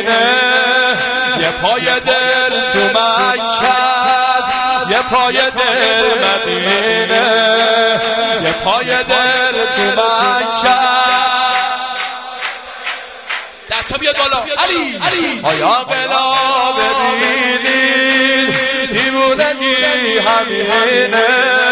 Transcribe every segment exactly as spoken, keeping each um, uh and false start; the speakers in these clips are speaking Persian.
مدینه، یه پای دل تو مکه است، یه پای دل مدینه، یه پای دل تو مکه. دستا بیاد بالا. علی علی آیا قلا ببینید دیوونگی همینه،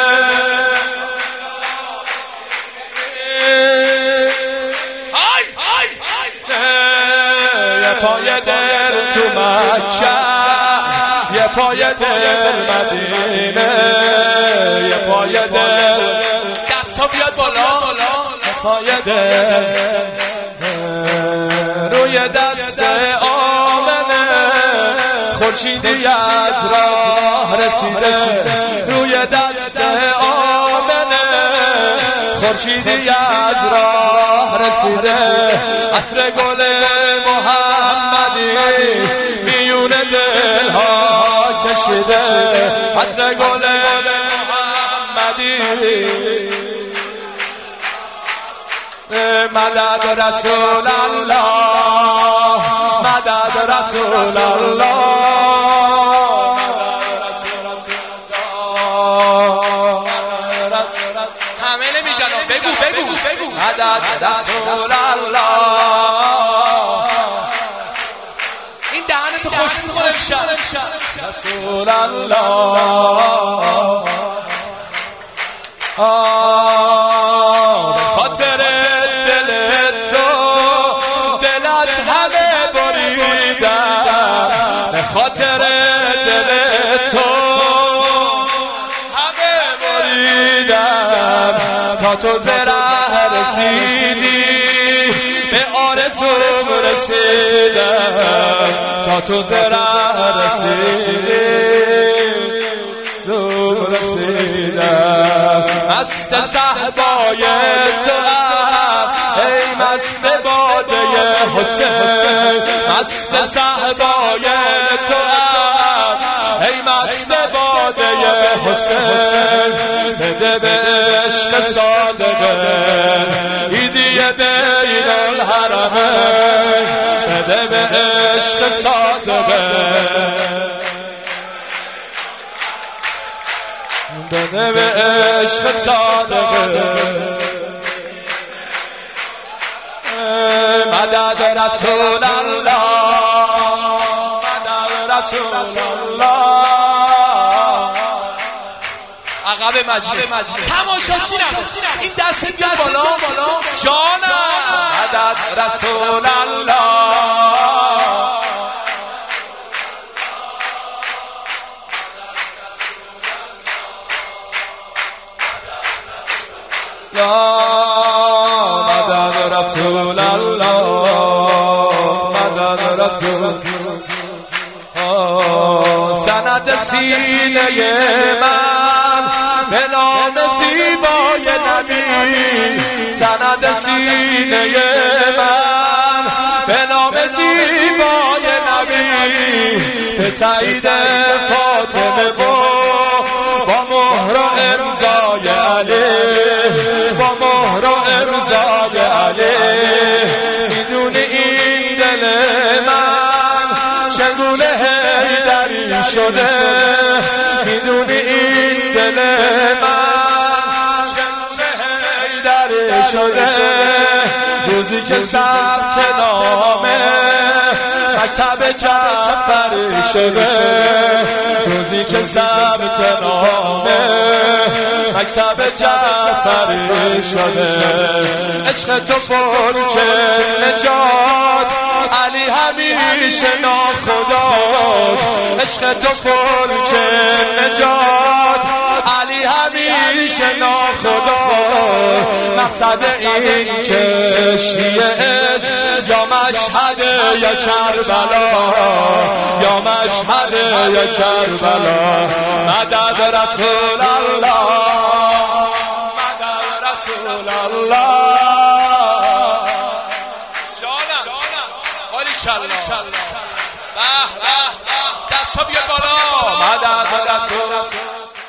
یه پای دل تو مکه، یه پای دل مدینه، یه پای دل. دستا بیاد بالا. یه پای دل روی دست آمنه، خورشیدی از راه رسیده، روی دست آمنه، خورشیدی از راه رسیده، عطر گل محمدی میون دلها کشیده، عطر گل محمدی. مدد رسول الله، مدد رسول الله، همه نمی جناب بگو بگو بگو مدد رسول الله. این دهنتو خوش میکنه شد رسول الله. آه به خاطر دل تو دلت همه بریدم، به خاطر دل تو همه بریدم، تا تو زره رسیدی به آرزوم رسیدم، تا تو زره رسیدی زوم رسیدم. مست صحبای تو ای مست باده حسین، مست صحبای تو ای مست باده حسین، بده به عشق صادقه ایدی بین الحرمین، بده به عشق صادقه، بده به عشق صادقه. مدد رسول الله، مدد رسول الله. عقب مجلس تماشاچی‌ام این دست بیاد بالا جانم. مدد رسول الله، یا مدد رسول الله، مدد رسول الله. سند سینه من به نام زیبای نبی، سند سینه من به نام زیبای نبی، به تایید فاطمه و با مهر و امضای علی، با مهر و امضای علی. میدونی این دل من چگونه حیدری شده، میدونی این دل من چگونه حیدری شده، روزی که ثبت نامه مکتب جعفری شده، روزی که ثبت نامه مکتب جعفری شده. عشق تو فلک نجات علی همیشه ناخداست، عشق تو فلک نجات علی همیشه ناخداست. مقصد این که شیعه یا مشهد یا کربلا، یا مشهد یا کربلا. مدد رسول الله، مدد رسول الله. جانم باری کلا به به دستا بیاد بالا. مدد رسول